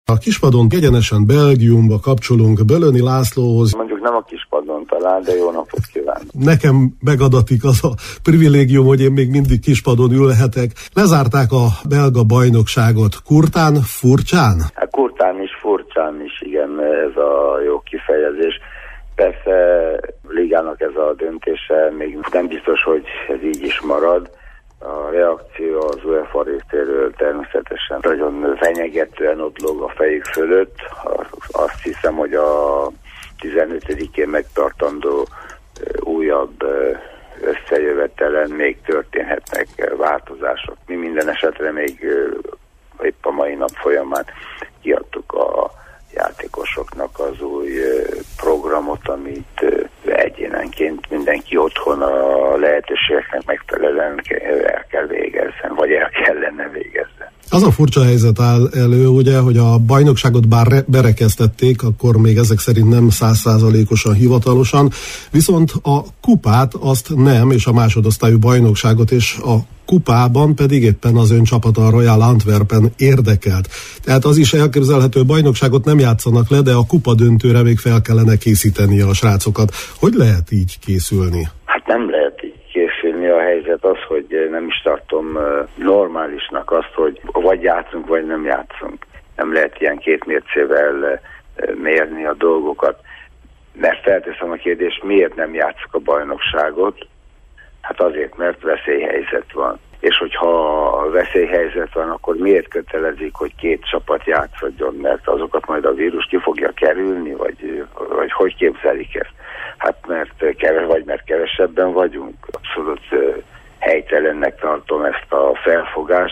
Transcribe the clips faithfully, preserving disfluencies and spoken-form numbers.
A kispadon egyenesen Belgiumba kapcsolunk Bölöni Lászlóhoz. Mondjuk nem a kispadon talán, de jó napot kívánok. Nekem megadatik az a privilégium, hogy én még mindig kispadon ülhetek. Lezárták a belga bajnokságot. Kurtán, furcsán? Hát kurtán is, furcsán is, igen, ez a jó kifejezés. Persze ligának ez a döntése, még nem biztos, hogy ez így is marad. A reakció az UEFA részéről természetesen nagyon fenyegetően ott lóg a fejük fölött. Azt hiszem, hogy a tizenötödikén megtartandó újabb összejövetelen még történhetnek változások. Mi minden esetre még épp a mai nap folyamán kiadtuk a játékosoknak az új programot, amit egyénenként mindenki otthon a lehetőségeknek megfelelően el kell végezzen, vagy el kellene végezzen. Az a furcsa helyzet áll elő, ugye, hogy a bajnokságot bár berekeztették, akkor még ezek szerint nem száz százalékosan hivatalosan, viszont a kupát azt nem, és a másodosztályú bajnokságot, és a kupában pedig éppen az ön csapata, a Royal Antwerpen érdekelt. Tehát az is elképzelhető, bajnokságot nem játszanak le, de a kupa döntőre még fel kellene készíteni a srácokat. Hogy lehet így készülni? Hát nem lehet így készülni. A helyzet az, hogy nem is tartom normálisnak azt, hogy vagy játszunk, vagy nem játszunk. Nem lehet ilyen két mércével mérni a dolgokat. Mert felteszem a kérdést, miért nem játszuk a bajnokságot? Hát azért, mert veszélyhelyzet van. És hogyha veszélyhelyzet van, akkor miért kötelezik, hogy két csapat játszadjon? Mert azokat majd a vírus ki fogja kerülni, vagy, vagy hogy képzelik ezt? Hát mert keves, vagy mert kevesebben vagyunk. Abszolút helytelennek tartom ezt a felfogást,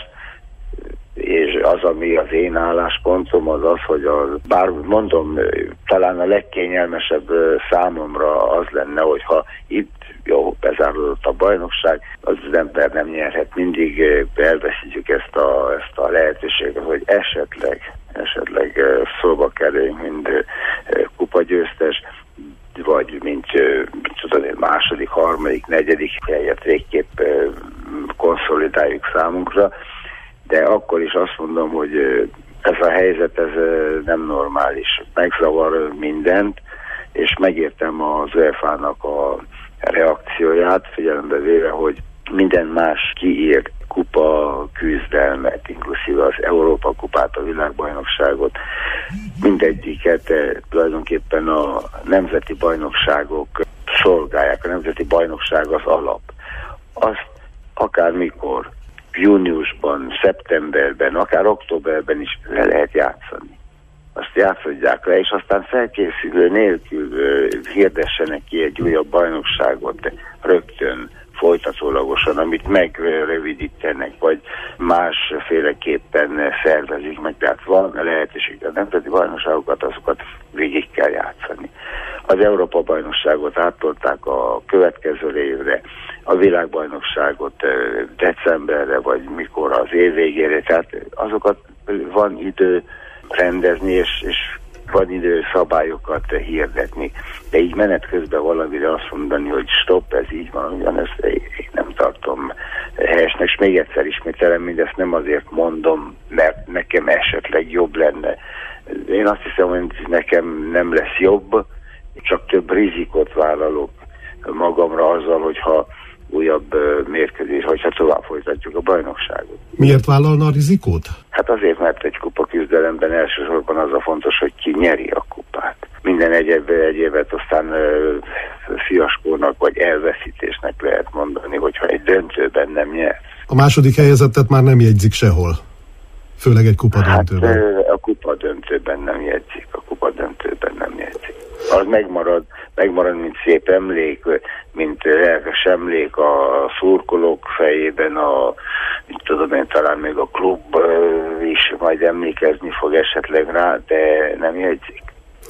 és az, ami az én álláspontom, az az, hogy a, bár mondom, talán a legkényelmesebb számomra az lenne, hogyha itt jó, bezáródott a bajnokság, az ember nem nyerhet, mindig elveszítjük ezt a, ezt a lehetőséget, hogy esetleg, esetleg szóba kerüljünk, mint kupagyőztes, vagy mint tudom én, második, harmadik, negyedik helyet végképp konszolidáljuk számunkra, de akkor is azt mondom, hogy ez a helyzet ez nem normális, megzavar mindent, és megértem az UEFA-nak a reakcióját, figyelembe véve, hogy minden más kiírt kupa küzdelmet, inkluszíve az Európa kupát, a világbajnokságot, mindegyiket tulajdonképpen a nemzeti bajnokságok szolgálják, a nemzeti bajnokság az alap. Azt akármikor, júniusban, szeptemberben, akár októberben is le lehet játszani. Azt játszodják le, és aztán felkészülő nélkül hirdessenek ki egy újabb bajnokságot rögtön, folytatólagosan, amit megrövidítenek, vagy másféleképpen szervezik meg. Tehát van lehetőség, a nemzeti bajnokságokat, azokat végig kell játszani. Az Európa bajnokságot áttolták a következő évre, a világbajnokságot decemberre, vagy mikor az év végére, tehát azokat van idő rendezni, és, és van idő szabályokat hirdetni. De így menet közben valamire azt mondani, hogy stop, ez így van, ugyanezt én nem tartom helyesnek, és még egyszer ismételem, mindezt nem azért mondom, mert nekem esetleg jobb lenne. Én azt hiszem, hogy nekem nem lesz jobb, csak több rizikot vállalok magamra azzal, hogyha újabb mérkőzés, hogyha tovább folytatjuk a bajnokságot. Miért vállalna a rizikót? Hát azért, mert egy kupaküzdelemben elsősorban az a fontos, hogy ki nyeri a kupát. Minden egyéb egyébet aztán ö, fiaskónak vagy elveszítésnek lehet mondani, hogyha egy döntőben nem nyer. A második helyezettet már nem jegyzik sehol? Főleg egy kupa döntőben. Hát ö, a kupa döntőben nem jegyzik, a kupa döntőben nem jegyzik. Az megmarad, megmarad, mint szép emlék, mint lelkes emlék a szurkolók fejében, a, mit tudom én, talán még a klub is majd emlékezni fog esetleg rá, de nem jegyzik.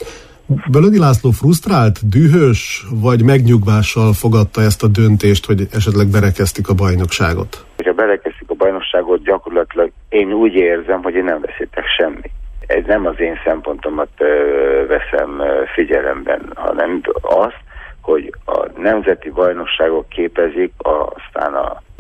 Bölöni László frusztrált, dühös, vagy megnyugvással fogadta ezt a döntést, hogy esetleg berekeztik a bajnokságot? Ha berekeztik a bajnokságot, gyakorlatilag én úgy érzem, hogy én nem veszítek semmit. Ez nem az én szempontomat ö, veszem ö, figyelemben, hanem azt, hogy a nemzeti bajnokságok képezik a, aztán az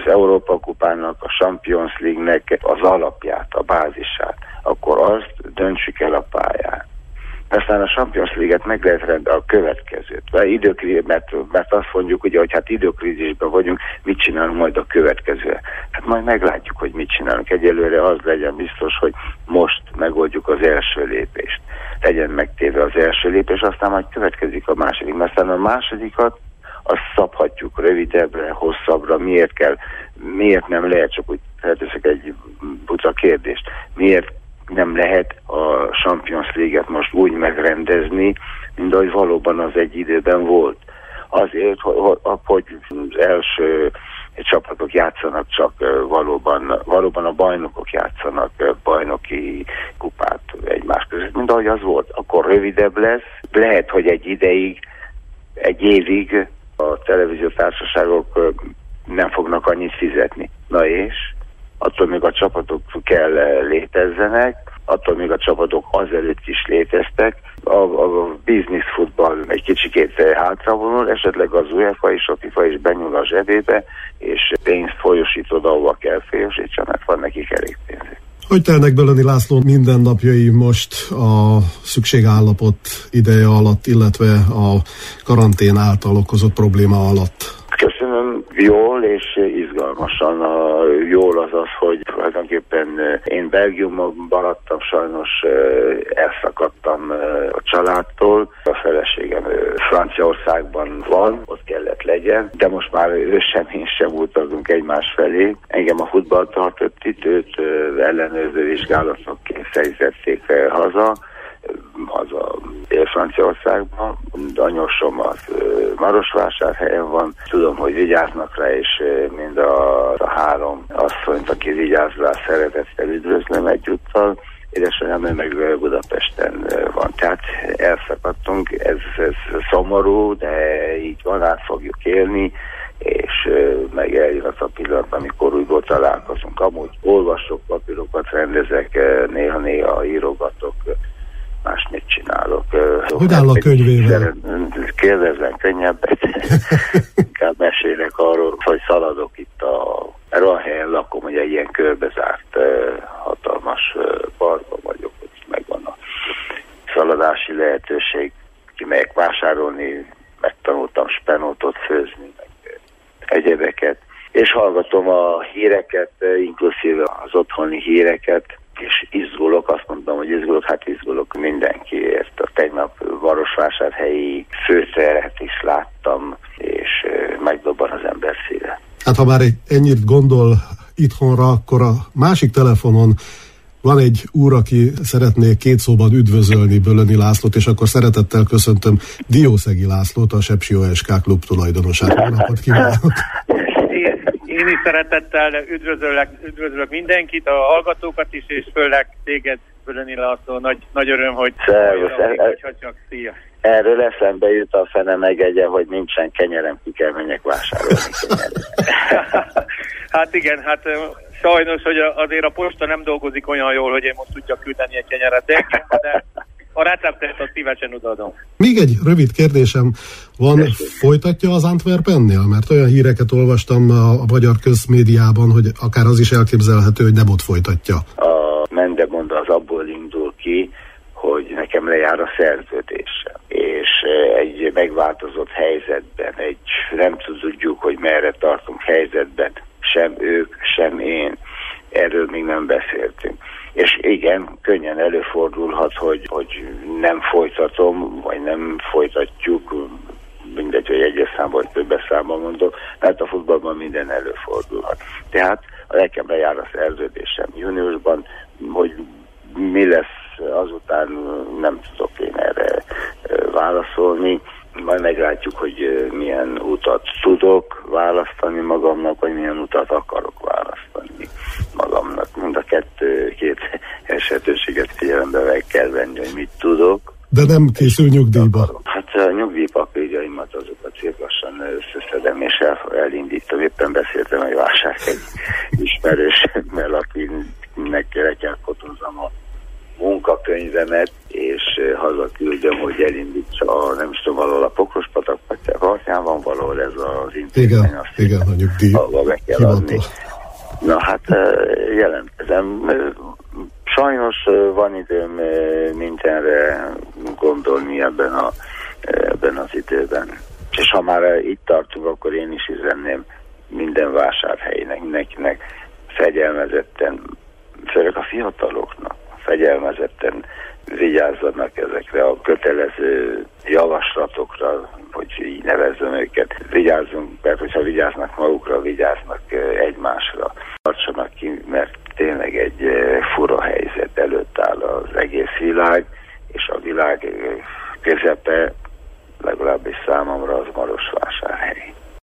Európa kupának, a Champions League-nek az alapját, a bázisát, akkor azt döntsük el a pályán. Aztán a Champions League-et meg lehet rendelni a következőt. Időkríz, mert, mert azt mondjuk, ugye, hogy hát időkrízisben vagyunk, mit csinálunk majd a következő. Hát majd meglátjuk, hogy mit csinálunk. Egyelőre az legyen biztos, hogy most megoldjuk az első lépést. Legyen megtéve az első lépés, aztán majd következik a második. Mert aztán a másodikat azt szabhatjuk rövidebbre, hosszabbra. Miért kell, miért nem lehet, csak úgy felteszek egy buta kérdést, miért nem lehet a Champions League-et most úgy megrendezni, mint ahogy valóban az egy időben volt. Azért, hogy, hogy az első csapatok játszanak csak valóban, valóban a bajnokok játszanak bajnoki kupát egymás között, mint ahogy az volt. Akkor rövidebb lesz, lehet, hogy egy ideig, egy évig a televíziótársaságok nem fognak annyit fizetni. Na és? Attól még a csapatok kell létezzenek, attól még a csapatok azelőtt is léteztek. A, a, a business futball egy kicsikét hátravonul, esetleg az UEFA és a FIFA is benyúl a zsebébe, és pénzt folyosít oda, ahova kell folyosítsa, mert van nekik elég pénzük. Hogy telnek Bölöni László mindennapjai most a szükségállapot ideje alatt, illetve a karantén által okozott probléma alatt? Köszönöm, jól és izgalmasan. A jól az az, hogy tulajdonképpen én Belgiumban maradtam, sajnos elszakadtam a családtól. A feleségem Franciaországban van, ott kellett legyen, de most már ő sem, én sem utazunk egymás felé. Engem a futball tartott itt, őt ellenőrző vizsgálatok kényszerítették haza. haza Franciaországban. Anyósom az Marosvásárhelyen van. Tudom, hogy vigyáznak rá, és mind a, a három asszonyt, aki vigyáz rá, szeretettel üdvözlöm egyúttal. Édesanyám meg Budapesten van. Tehát elszakadtunk, ez, ez szomorú, de így van, át fogjuk élni, és meg eljön az a pillanat, amikor újból találkozunk. Amúgy olvasok, papírokat rendezek, néha-néha írogatok, más mit csinálok. Hogy áll a könyvével? Kérdezzen könnyebbet. Inkább mesélek arról, hogy szaladok itt a... Mert olyan helyen lakom, hogy egy ilyen körbezárt, hatalmas parkba vagyok, hogy megvan a szaladási lehetőség, kimegyek vásárolni, megtanultam spenótot főzni, meg egyebeket, és hallgatom a híreket, inkluszíve az otthoni híreket, és izgulok, azt mondom, hogy izgulok, hát izgulok mindenkiért. A tegnap Marosvásárhelyi főteret is láttam, és megdobban az ember szíve. Hát ha már ennyit gondol itthonra, akkor a másik telefonon van egy úr, aki szeretné két szóban üdvözölni Bölöni Lászlót, és akkor szeretettel köszöntöm Diószegi Lászlót, a Sepsi o es ká klub tulajdonosát. Jó napot kívánok! Én is szeretettel üdvözöllek, üdvözlök mindenkit, a hallgatókat is, és főleg téged, Bölöni László. Nagy, nagy öröm, hogy csak szia. Erről eszembe jut, a fene megegye, hogy nincsen kenyerem, ki kell menjek vásárolni Hát igen, hát sajnos, hogy azért a posta nem dolgozik olyan jól, hogy én most tudjak küldeni egy kenyeret, de a receptet azt szívesen odaadom. Még egy rövid kérdésem van, folytatja az Antwerpennél? Mert olyan híreket olvastam a magyar közmédiában, hogy akár az is elképzelhető, hogy nem ott folytatja. A Mendemond az abból indul ki, hogy nekem lejár a szerződésem, és egy megváltozott helyzetben, egy nem tudjuk, hogy merre tartunk helyzetben, sem ők, sem én, erről még nem beszéltünk. És igen, könnyen előfordulhat, hogy, hogy nem folytatom, vagy nem folytatjuk, mindegy, hogy egyes számban, vagy többes számban mondok, mert a futballban minden előfordulhat. Tehát nekem lejár a szerződésem júniusban, hogy mi lesz azután, nem tudok én erre válaszolni. Majd meglátjuk, hogy milyen utat tudok választani magamnak, vagy milyen utat akarok választani magamnak. Mind a kettő, két esetőséget figyelembe meg kell venni, hogy mit tudok. De nem készül nyugdíjba? Hát a nyugdíjpapírjaimat azokat szép lassan összeszedem, és el, elindítom. Éppen beszéltem egy vásár egy ismerősömmel, akinek le kell fotóznom a munkakönyvemet, és hazaküldöm, hogy elindítsa a, nem is tudom, valahol a Pokrospatak, vagy partján van valahol ez az intézmény. Igen, azt igen, a nyugdíj be kell adni. Na hát jelentkezem. Sajnos van időm mindenre gondolni ebben, a, ebben az időben. És ha már itt tartunk, akkor én is üzenném minden vásárhelynek, mindenkinek fegyelmezetten, főleg a fiataloknak, fegyelmezetten vigyázzanak ezekre a kötelező javaslatokra, hogy így nevezzem őket. Vigyázzunk, mert hogyha vigyáznak magukra, vigyáznak egymásra. Tartsanak ki, mert tényleg egy fura helyzet előtt áll az egész világ, és a világ közepe, legalábbis számomra az Marosvásár.